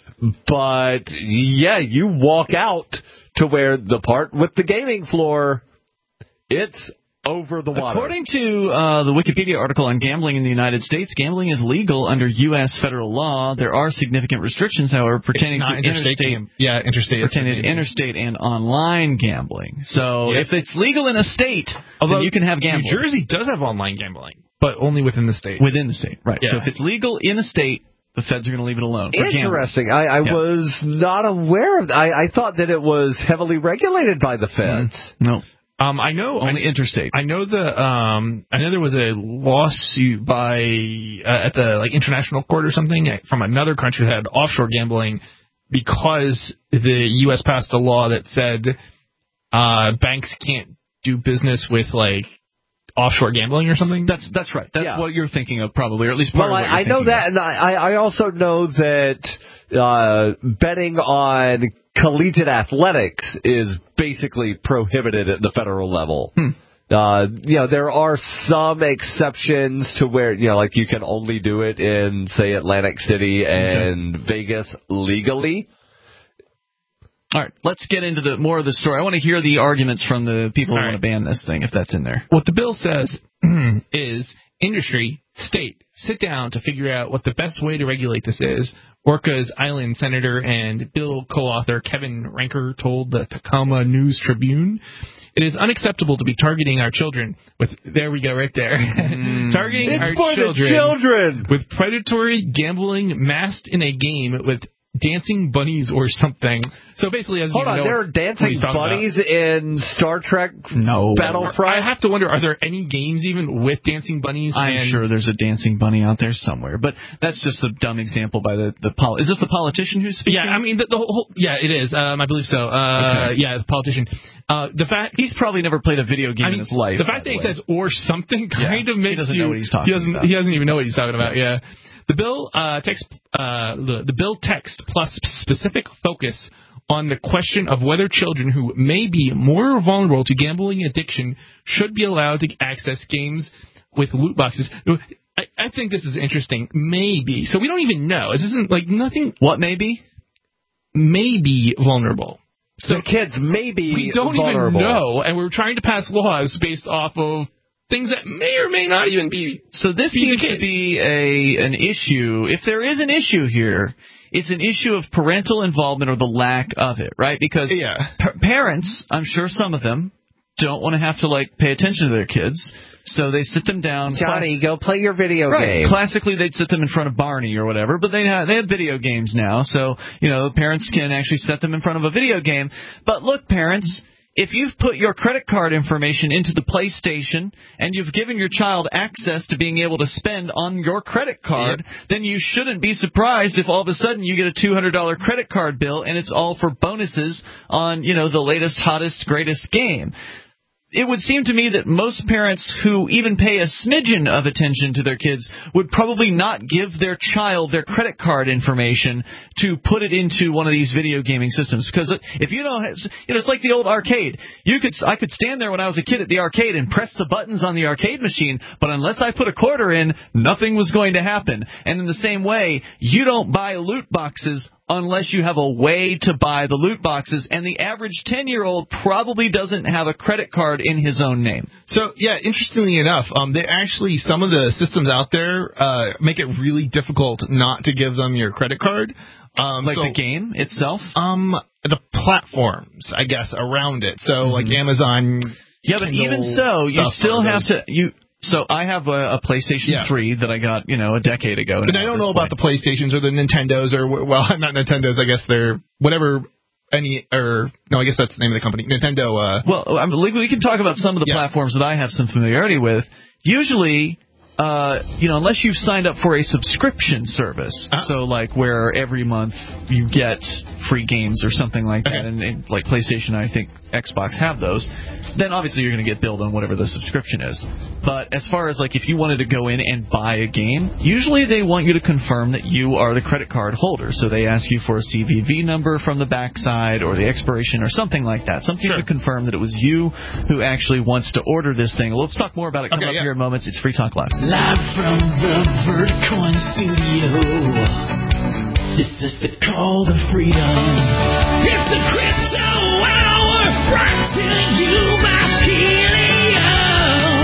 But, yeah, you walk out to where the part with the gaming floor... It's over the water. According to uh, the Wikipedia article on gambling in the United States, gambling is legal under U S federal law. There are significant restrictions, however, pertaining to interstate, interstate, gam- yeah, interstate, pertaining to interstate and online gambling. So yeah. if it's legal in a state, Although then you can have gambling. New Jersey does have online gambling, but only within the state. Within the state, right. Yeah. So if it's legal in a state, the feds are going to leave it alone. For Interesting. I, I yeah. was not aware of that. I, I thought that it was heavily regulated by the feds. Mm. No. Um, I know only I, interstate. I know the um, I know there was a lawsuit by uh, at the like international court or something from another country that had offshore gambling because the U S passed a law that said uh, banks can't do business with like offshore gambling or something. That's that's right. That's yeah. what you're thinking of, probably, or at least part well, of what I, you're I know that, of. and I, I also know that uh, betting on collegiate athletics is basically prohibited at the federal level. Hmm. Uh, you know, there are some exceptions to where, you know, like you can only do it in, say, Atlantic City and okay. Vegas legally. All right, let's get into the more of the story. I want to hear the arguments from the people All who right. want to ban this thing, if that's in there. What the bill says is industry, state, sit down to figure out what the best way to regulate this is. Orcas Island Senator and bill co-author Kevin Ranker told the Tacoma News Tribune, "It is unacceptable to be targeting our children with," there we go right there, mm. targeting it's our for children, the children with predatory gambling masked in a game with dancing bunnies or something. So basically, as Hold you on, know, there are dancing bunnies about. in Star Trek no. Battlefront? I have to wonder, are there any games even with dancing bunnies? I'm and sure there's a dancing bunny out there somewhere, but that's just a dumb example by the the pol- Is this the politician who's speaking? Yeah, I mean, the, the whole, yeah, it is. Um, I believe so. Uh, okay. Yeah, the politician. Uh, the fact he's probably never played a video game I mean, in his life. The fact that he says "or something" kind yeah. of makes he doesn't you. know what he's talking he doesn't. about. He doesn't even know what he's talking about. Yeah. The bill uh, text uh, the, the bill text plus specific focus on the question of whether children who may be more vulnerable to gambling addiction should be allowed to access games with loot boxes. I, I think this is interesting. Maybe. So we don't even know. This isn't like nothing. What maybe? Maybe vulnerable. So the kids may be We don't vulnerable. even know, and we're trying to pass laws based off of things that may or may not even be. So this be seems to be a an issue. If there is an issue here, it's an issue of parental involvement or the lack of it, right? Because yeah. pa- parents, I'm sure some of them, don't want to have to like pay attention to their kids, so they sit them down. Johnny, Class- go play your video right. game. Classically, they'd sit them in front of Barney or whatever, but they have, they have video games now, so you know parents can actually set them in front of a video game. But look, parents. If you've put your credit card information into the PlayStation and you've given your child access to being able to spend on your credit card, yep. then you shouldn't be surprised if all of a sudden you get a two hundred dollars credit card bill and it's all for bonuses on, you know, the latest, hottest, greatest game. It would seem to me that most parents who even pay a smidgen of attention to their kids would probably not give their child their credit card information to put it into one of these video gaming systems. Because if you don't have, you know, it's like the old arcade. You could, I could stand there when I was a kid at the arcade and press the buttons on the arcade machine, but unless I put a quarter in, nothing was going to happen. And in the same way, you don't buy loot boxes unless you have a way to buy the loot boxes, and the average ten-year-old probably doesn't have a credit card in his own name. So, yeah, interestingly enough, um, they actually, some of the systems out there uh, make it really difficult not to give them your credit card. Um, like so, the game itself? Um, the platforms, I guess, around it. So, mm-hmm. like Amazon. Yeah, but Kindle even so, you still have to... you. So I have a, a PlayStation yeah. three that I got, you know, a decade ago. But I don't know point. about the PlayStations or the Nintendos or, well, not Nintendos, I guess they're whatever, any, or, no, I guess that's the name of the company. Nintendo. Uh, well, I mean, we can talk about some of the yeah. platforms that I have some familiarity with. Usually, uh, you know, unless you've signed up for a subscription service, uh-huh. so like where every month you get free games or something like that, okay. and, and like PlayStation, I think Xbox have those, then obviously you're going to get billed on whatever the subscription is. But as far as like if you wanted to go in and buy a game, usually they want you to confirm that you are the credit card holder. So they ask you for a C V V number from the backside or the expiration or something like that. Something sure. to confirm that it was you who actually wants to order this thing. Well, let's talk more about it coming okay, up yeah. here in moments. It's Free Talk Live. Live from the Vertcoin studio. This is the call to freedom. It's the crypto hour brought to you by Helium.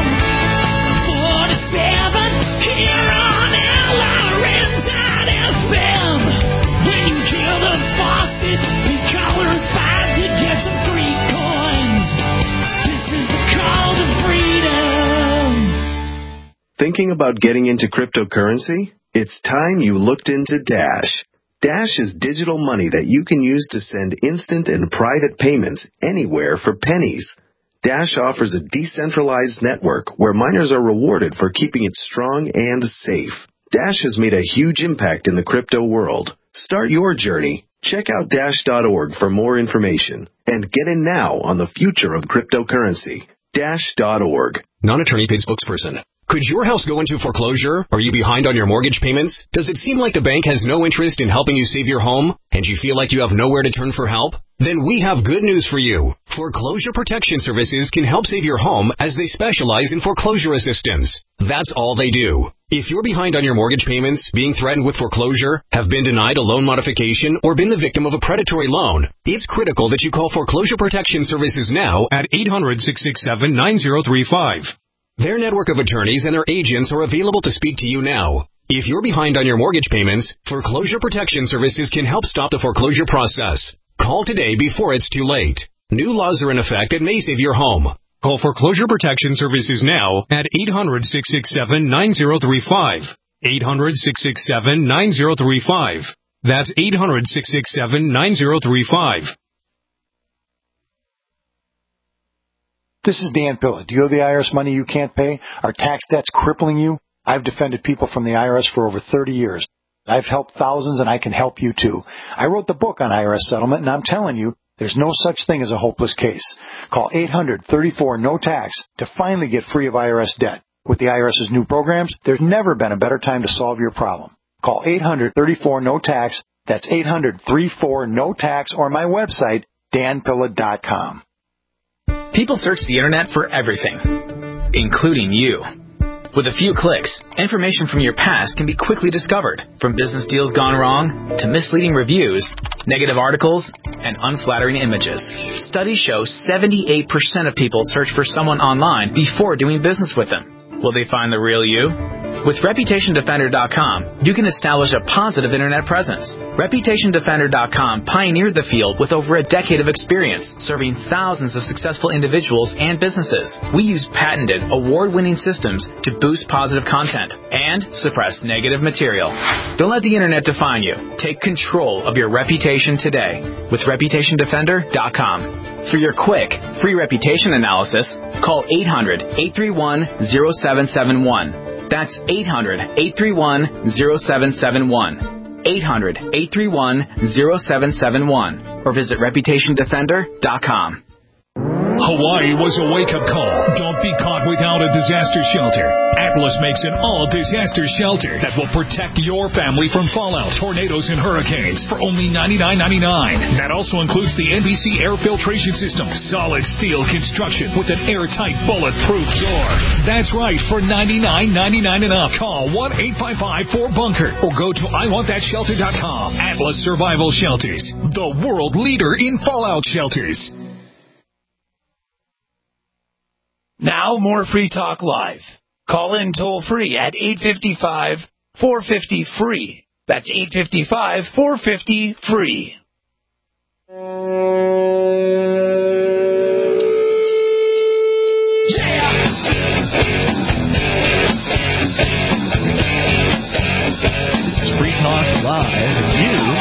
forty-seven here on L R N dot F M. When you kill the faucet, you color and five to get some free coins. This is the call to freedom. Thinking about getting into cryptocurrency? It's time you looked into Dash. Dash is digital money that you can use to send instant and private payments anywhere for pennies. Dash offers a decentralized network where miners are rewarded for keeping it strong and safe. Dash has made a huge impact in the crypto world. Start your journey. Check out dash dot org for more information and get in now on the future of cryptocurrency. dash dot org. Non-attorney paid spokesperson. Could your house go into foreclosure? Are you behind on your mortgage payments? Does it seem like the bank has no interest in helping you save your home, and you feel like you have nowhere to turn for help? Then we have good news for you. Foreclosure Protection Services can help save your home as they specialize in foreclosure assistance. That's all they do. If you're behind on your mortgage payments, being threatened with foreclosure, have been denied a loan modification, or been the victim of a predatory loan, it's critical that you call Foreclosure Protection Services now at eight hundred, six six seven, nine zero three five. Their network of attorneys and their agents are available to speak to you now. If you're behind on your mortgage payments, Foreclosure Protection Services can help stop the foreclosure process. Call today before it's too late. New laws are in effect that may save your home. Call Foreclosure Protection Services now at eight hundred, six six seven, nine zero three five. eight hundred, six six seven, nine zero three five. That's eight hundred, six six seven, nine zero three five. This is Dan Pilla. Do you owe the I R S money you can't pay? Are tax debts crippling you? I've defended people from the I R S for over thirty years. I've helped thousands, and I can help you too. I wrote the book on I R S settlement, and I'm telling you, there's no such thing as a hopeless case. Call eight hundred, thirty-four, no tax to finally get free of I R S debt. With the IRS's new programs, there's never been a better time to solve your problem. Call eight hundred, thirty-four, no tax. That's eight hundred, thirty-four, no tax, or my website, dan pilla dot com. People search the internet for everything, including you. With a few clicks, information from your past can be quickly discovered, from business deals gone wrong to misleading reviews, negative articles, and unflattering images. Studies show seventy-eight percent of people search for someone online before doing business with them. Will they find the real you? With Reputation Defender dot com, you can establish a positive internet presence. Reputation Defender dot com pioneered the field with over a decade of experience, serving thousands of successful individuals and businesses. We use patented, award-winning systems to boost positive content and suppress negative material. Don't let the internet define you. Take control of your reputation today with Reputation Defender dot com. For your quick, free reputation analysis, call eight hundred, eight three one, zero seven seven one. That's eight hundred, eight three one, zero seven seven one. eight hundred, eight three one, zero seven seven one. Or visit Reputation Defender dot com. Hawaii was a wake-up call. Don't be caught without a disaster shelter. Atlas makes an all-disaster shelter that will protect your family from fallout, tornadoes, and hurricanes for only ninety-nine ninety-nine. That also includes the N B C air filtration system, solid steel construction with an airtight, bulletproof door. That's right, for ninety-nine ninety-nine and up. Call one eight five five, four bunker or go to I want that shelter dot com. Atlas Survival Shelters, the world leader in fallout shelters. Now more Free Talk Live. Call in toll free at eight five five, four five zero, free. That's eight five five, four five zero, free. This is Free Talk Live.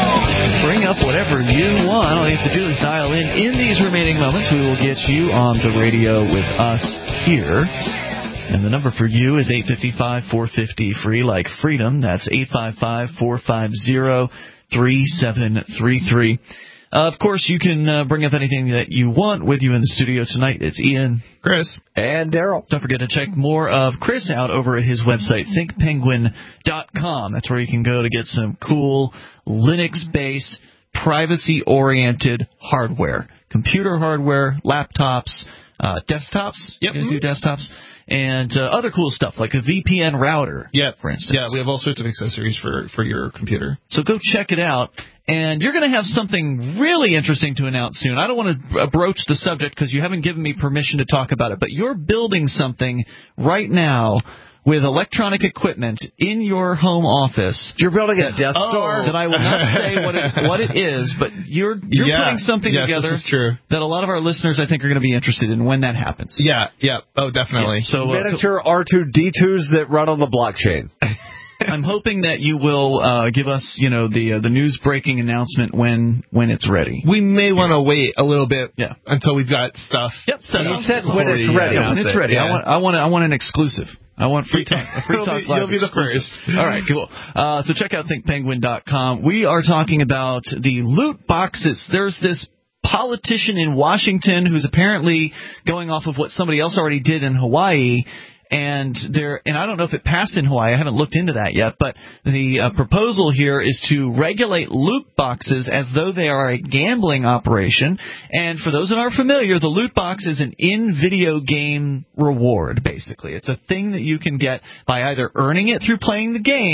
You bring up whatever you want. All you have to do is dial in. In these remaining moments, we will get you on the radio with us here. And the number for you is eight five five, four five zero, free, like freedom. That's eight five five, four five zero, three seven three three. Uh, of course, you can uh, bring up anything that you want with you in the studio tonight. It's Ian, Chris, and Daryl. Don't forget to check more of Chris out over at his website, think penguin dot com. That's where you can go to get some cool Linux-based, privacy-oriented hardware. Computer hardware, laptops, uh, desktops. Yep. You guys do desktops. And uh, other cool stuff, like a V P N router, yeah, for instance. Yeah, we have all sorts of accessories for, for your computer. So go check it out. And you're going to have something really interesting to announce soon. I don't want to broach the subject because you haven't given me permission to talk about it, but you're building something right now with electronic equipment in your home office. You're building a Death oh, Star? That I will not say what it, what it is, but you're you're yeah, putting something yes, together this is true. that a lot of our listeners, I think, are going to be interested in when that happens. Yeah, yeah. Oh, definitely. Yeah. So, uh, Miniature so, R two D twos that run on the blockchain. I'm hoping that you will uh, give us, you know, the uh, the news breaking announcement when when it's ready. We may want to wait a little bit, yeah. until we've got stuff. Yep, set up. Said when it's ready. Yeah, when it's ready. Yeah. I want I want I want an exclusive. I want free talk. A free talk be, live you'll be the exclusive. first. All right, cool. Uh, so check out think penguin dot com. We are talking about the loot boxes. There's this politician in Washington who's apparently going off of what somebody else already did in Hawaii. And there, and I don't know if it passed in Hawaii. I haven't looked into that yet. But the uh, proposal here is to regulate loot boxes as though they are a gambling operation. And for those that aren't familiar, the loot box is an in-video game reward, basically. It's a thing that you can get by either earning it through playing the game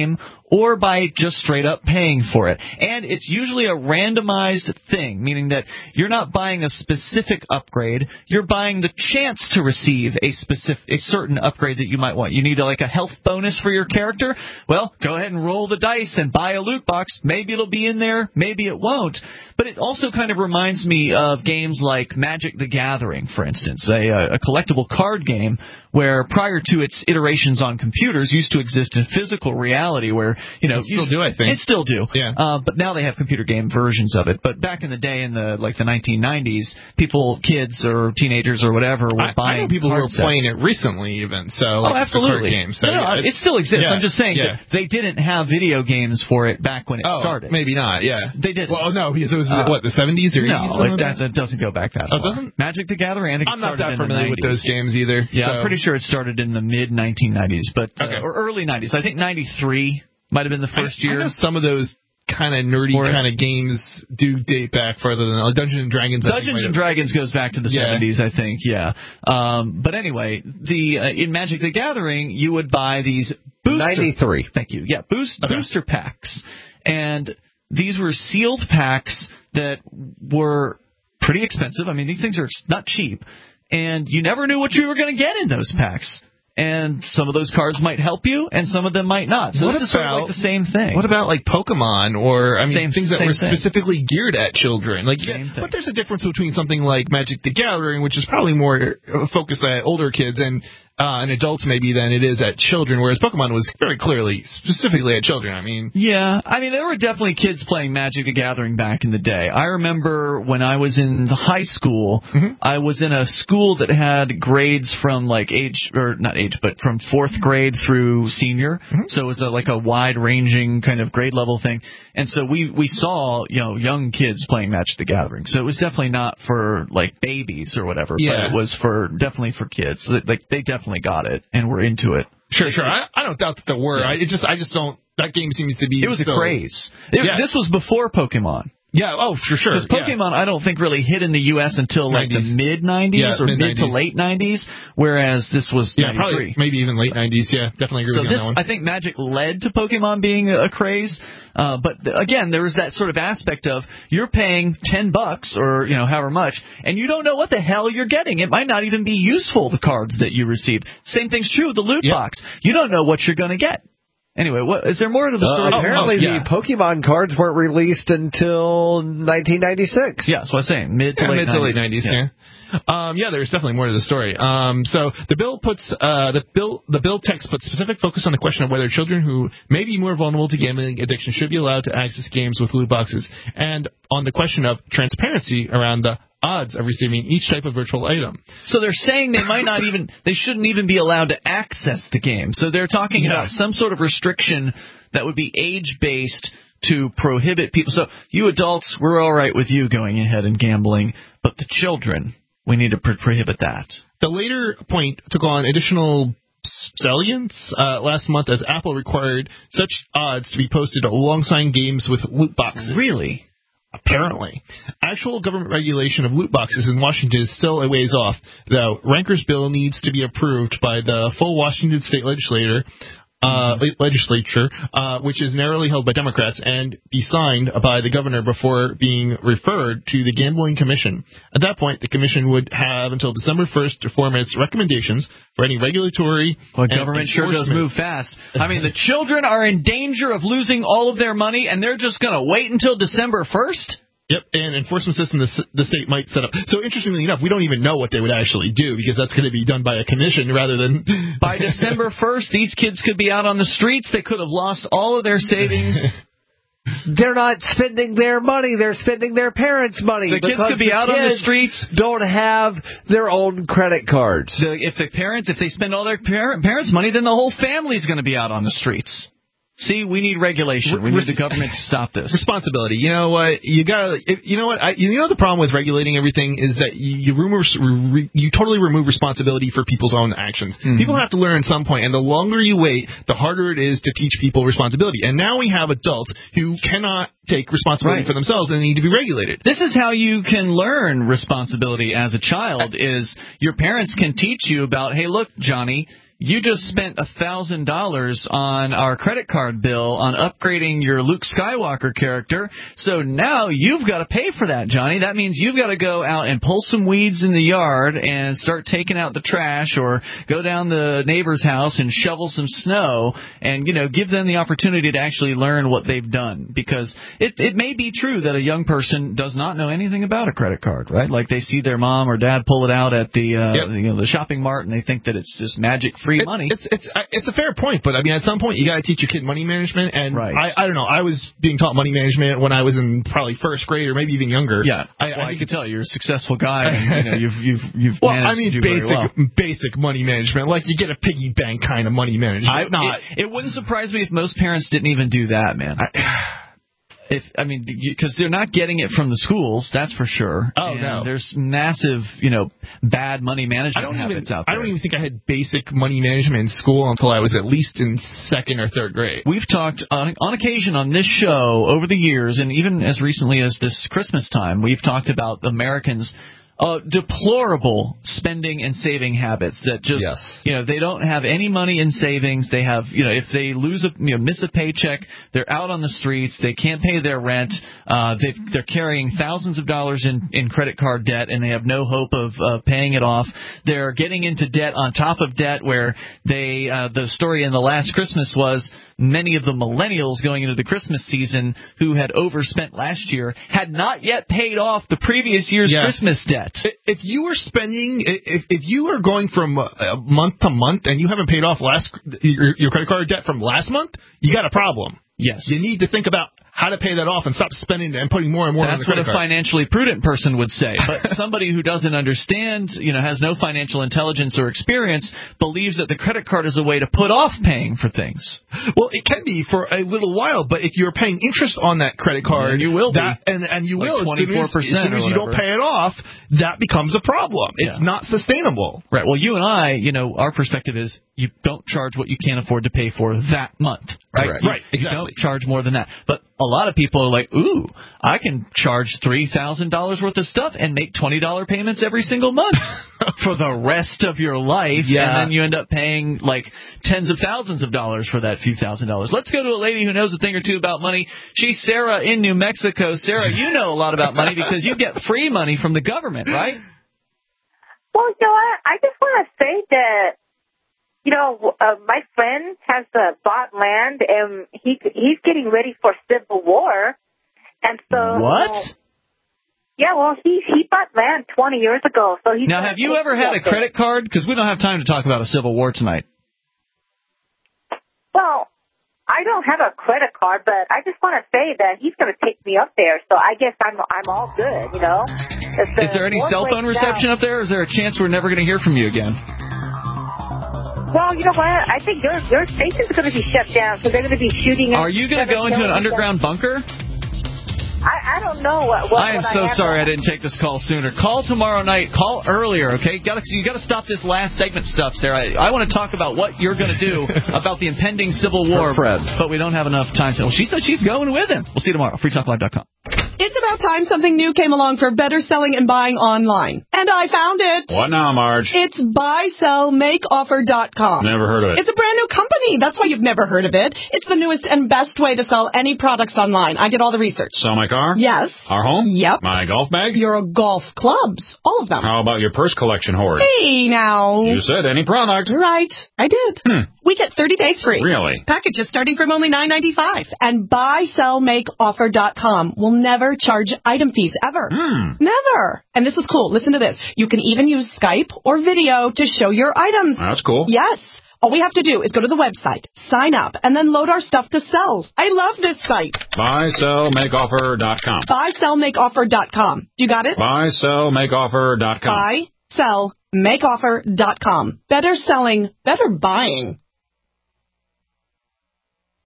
or by just straight up paying for it. And it's usually a randomized thing, meaning that you're not buying a specific upgrade, you're buying the chance to receive a specific, a certain upgrade that you might want. You need a, like a health bonus for your character? Well, go ahead and roll the dice and buy a loot box. Maybe it'll be in there, maybe it won't. But it also kind of reminds me of games like Magic the Gathering, for instance, a, a collectible card game where prior to its iterations on computers used to exist in physical reality where, you know... It still do, I think. It still do. Yeah. Uh, but now they have computer game versions of it. But back in the day, in the like the nineteen nineties, people, kids or teenagers or whatever, were I, buying I know people who card are sets. playing it recently even, so... Oh, like, absolutely. Game, so, no, no, yeah, it still exists. yeah, I'm just saying yeah. that they didn't have video games for it back when it oh, started. maybe not, yeah. They didn't. Well, no, because it was, Uh, what, the seventies or eighties? No, it doesn't, it doesn't go back that far. Oh, it doesn't? Magic the Gathering, I think it I'm not started that in the familiar with nineties. those games either. Yeah, so. I'm pretty sure it started in the mid nineteen nineties, but uh, Okay. or early nineties. I think ninety-three might have been the first I, year. I know some of those kind of nerdy kind of games do date back further than like Dungeons and Dragons. I Dungeons and Dragons goes back to the yeah. seventies, I think. Yeah. Um, but anyway, the uh, in Magic the Gathering, you would buy these booster. ninety-three. Thank you. Yeah, boost okay. booster packs, and these were sealed packs that were pretty expensive. I mean, these things are not cheap, and you never knew what you were going to get in those packs. And some of those cards might help you, and some of them might not. So what this is sort of about- like the same thing. What about like Pokemon or I mean Same- things that same were thing. specifically geared at children? Like, Same yeah, thing. but there's a difference between something like Magic the Gathering, which is probably more uh, focused at older kids and uh, and adults maybe than it is at children. Whereas Pokemon was very clearly specifically at children. I mean, Yeah, I mean, there were definitely kids playing Magic the Gathering back in the day. I remember when I was in high school, mm-hmm. I was in a school that had grades from like age, or not age, but from fourth grade through senior. Mm-hmm. So it was a, like a wide-ranging kind of grade level thing. And so we, we saw, you know, young kids playing Magic the Gathering. So it was definitely not for like babies or whatever, Yeah. but it was for definitely for kids. So, like they definitely got it and were into it. sure, sure. I, I don't doubt that there were. Yeah. I, it just I just don't. That game seems to be. It was still, a craze. It, Yeah. This was before Pokemon. Yeah. Oh, for sure. Because Pokemon, I don't think really hit in the U S until like nineties. the mid nineties Yeah, or mid mid-nineties. to late nineties, whereas this was Yeah, ninety-three. probably maybe even late nineties. Yeah, definitely agree So with you this, on that one. I think Magic led to Pokemon being a, a craze, uh, but th- again, there was that sort of aspect of you're paying ten bucks or you know however much, and you don't know what the hell you're getting. It might not even be useful, the cards that you receive. Same thing's true with the loot Yep. box. You don't know what you're going to get. Anyway, what is there more to the Uh, story? apparently, oh, yeah. the Pokemon cards weren't released until nineteen ninety-six. Yeah, that's what I'm saying. Mid to Yeah, late mid to late nineties. nineties. Yeah. Um, yeah, there's definitely more to the story. Um, so the bill puts uh, the bill the bill text puts specific focus on the question of whether children who may be more vulnerable to gambling addiction should be allowed to access games with loot boxes, and on the question of transparency around the odds of receiving each type of virtual item. So they're saying they might not even, they shouldn't even be allowed to access the game. So they're talking Yeah. about some sort of restriction that would be age-based to prohibit people. So you adults, we're all right with you going ahead and gambling, but the children, we need to pro- prohibit that. The later point took on additional salience uh, last month as Apple required such odds to be posted alongside games with loot boxes. Really? Apparently. Actual government regulation of loot boxes in Washington is still a ways off, though Ranker's bill needs to be approved by the full Washington state legislature, uh, legislature, uh, which is narrowly held by Democrats, and be signed by the governor before being referred to the Gambling Commission. At that point, the commission would have until December first to form its recommendations for any regulatory. Well, and government sure does enforcement. move fast. I mean, the children are in danger of losing all of their money, and they're just going to wait until December first? Yep, and enforcement system the, the state might set up. So interestingly enough, we don't even know what they would actually do because that's going to be done by a commission rather than... By December first, these kids could be out on the streets. They could have lost all of their savings. They're not spending their money. They're spending their parents' money. The kids because could be the out on the kids streets. Don't have their own credit cards. The, if the parents, if they spend all their parent, parents' money, then the whole family's going to be out on the streets. See, we need regulation. We need the government to stop this. Responsibility. You know what? You gotta. If, you know what? I, you know the problem with regulating everything is that you you, remove, re, you totally remove responsibility for people's own actions. Mm-hmm. People have to learn at some point, and the longer you wait, the harder it is to teach people responsibility. And now we have adults who cannot take responsibility Right. for themselves and need to be regulated. This is how you can learn responsibility as a child. Is your parents can teach you about, hey, look, Johnny. you just spent one thousand dollars on our credit card bill on upgrading your Luke Skywalker character, so now you've got to pay for that, Johnny. That means you've got to go out and pull some weeds in the yard and start taking out the trash, or go down the neighbor's house and shovel some snow, and, you know, give them the opportunity to actually learn what they've done. Because it, it may be true that a young person does not know anything about a credit card, right? Like they see their mom or dad pull it out at the uh, yep. you know, the shopping mart, and they think that it's just magic free It, money. It's it's it's a fair point, but I mean, at some point you got to teach your kid money management. And right. I I don't know. I was being taught money management when I was in probably first grade or maybe even younger. Yeah, I, well, I, I can tell you're a successful guy. And, you know, you've you've you've well, managed I mean, to do basic very well. basic money management, like you get a piggy bank kind of money management. I, not. It, it wouldn't surprise me if most parents didn't even do that, man. I, If I mean, because they're not getting it from the schools, that's for sure. Oh and no, there's massive, you know, bad money management I don't habits even, out there. I don't even think I had basic money management in school until I was at least in second or third grade. We've talked on, on occasion on this show over the years, and even as recently as this Christmas time, we've talked about Americans. Uh, deplorable spending and saving habits that just, yes. you know, they don't have any money in savings. They have, you know, if they lose a, you know, miss a paycheck, they're out on the streets. They can't pay their rent. Uh, they, they're carrying thousands of dollars in, in credit card debt, and they have no hope of uh, paying it off. They're getting into debt on top of debt, where they, uh, the story in the last Christmas was many of the millennials going into the Christmas season who had overspent last year had not yet paid off the previous year's yeah. Christmas debt. If you are spending, if if you are going from month to month and you haven't paid off last your, your credit card debt from last month, you got a problem. Yes. You need to think about how to pay that off and stop spending and putting more and more That's on the credit what a card. financially prudent person would say. But somebody who doesn't understand, you know, has no financial intelligence or experience, believes that the credit card is a way to put off paying for things. Well, it can be for a little while, but if you're paying interest on that credit card, and you will that, be. And, and you like will. twenty-four percent as soon as, as, soon as you don't pay it off, that becomes a problem. It's yeah. not sustainable. Right. Well, you and I, you know, our perspective is you don't charge what you can't afford to pay for that month. Right. Correct. You, right. You exactly. don't charge more than that. But a lot of people are like, ooh, I can charge three thousand dollars worth of stuff and make twenty dollars payments every single month for the rest of your life. Yeah. And then you end up paying like tens of thousands of dollars for that few thousand dollars. Let's go to a lady who knows a thing or two about money. She's Sarah in New Mexico. Sarah, you know a lot about money because you get free money from the government, right? Well, you know what? I just want to say that, you know, uh, my friend has uh, bought land, and he he's getting ready for civil war. And so what? Uh, yeah, well, he he bought land twenty years ago. So he's now, have you ever had a credit card? Because we don't have time to talk about a civil war tonight. Well, I don't have a credit card, but I just want to say that he's going to take me up there. So I guess I'm I'm all good, you know. The is there any cell phone reception down. up there? Or is there a chance we're never going to hear from you again? Well, you know what? I think your your station's going to be shut down, so they're going to be shooting. Are you going to go into an underground bunker? I, I don't know what. what I am what so I sorry I didn't take this call sooner. Call tomorrow night. Call earlier, okay? Got you got to stop this last segment stuff, Sarah. I, I want to talk about what you're going to do about the impending civil war, Fred. But we don't have enough time to. Well, she said she's going with him. We'll see you tomorrow. free talk live dot com. It's about time something new came along for better selling and buying online. And I found it. What now, Marge? It's buy sell make offer dot com. Never heard of it. It's a brand new company. That's why you've never heard of it. It's the newest and best way to sell any products online. I did all the research. Sell my car? Yes. Our home? Yep. My golf bag? Your golf clubs. All of them. How about your purse collection hoard? Hey, now. You said any product. Right. I did. Hmm. We get thirty days free. Really? Packages starting from only nine ninety-five. And buy sell make offer dot com will never charge item fees ever. Hmm. Never. And this is cool. Listen to this. You can even use Skype or video to show your items. That's cool. Yes. All we have to do is go to the website, sign up, and then load our stuff to sell. I love this site. buy sell make offer dot com. buy sell make offer dot com. You got it? buy sell make offer dot com. buy sell make offer dot com. Better selling, better buying.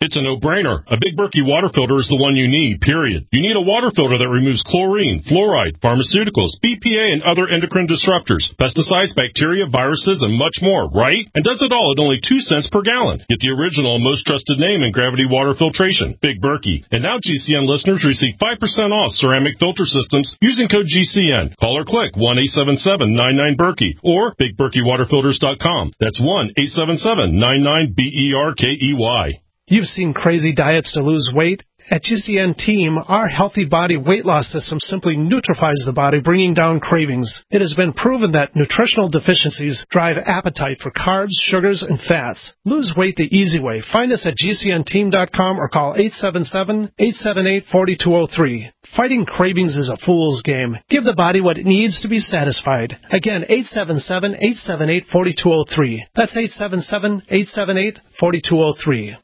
It's a no-brainer. A Big Berkey water filter is the one you need, period. You need a water filter that removes chlorine, fluoride, pharmaceuticals, B P A, and other endocrine disruptors, pesticides, bacteria, viruses, and much more, right? And does it all at only two cents per gallon. Get the original and most trusted name in gravity water filtration, Big Berkey. And now G C N listeners receive five percent off ceramic filter systems using code G C N. Call or click one eight seven seven nine nine Berkey or big berkey water filters dot com. That's one eight seven seven nine nine B E R K E Y. You've seen crazy diets to lose weight. At G C N Team, our Healthy Body weight loss system simply neutralizes the body, bringing down cravings. It has been proven that nutritional deficiencies drive appetite for carbs, sugars, and fats. Lose weight the easy way. Find us at G C N team dot com or call eight seven seven, eight seven eight, four two zero three. Fighting cravings is a fool's game. Give the body what it needs to be satisfied. Again, eight seven seven, eight seven eight, four two zero three. That's eight seven seven, eight seven eight, four two zero three.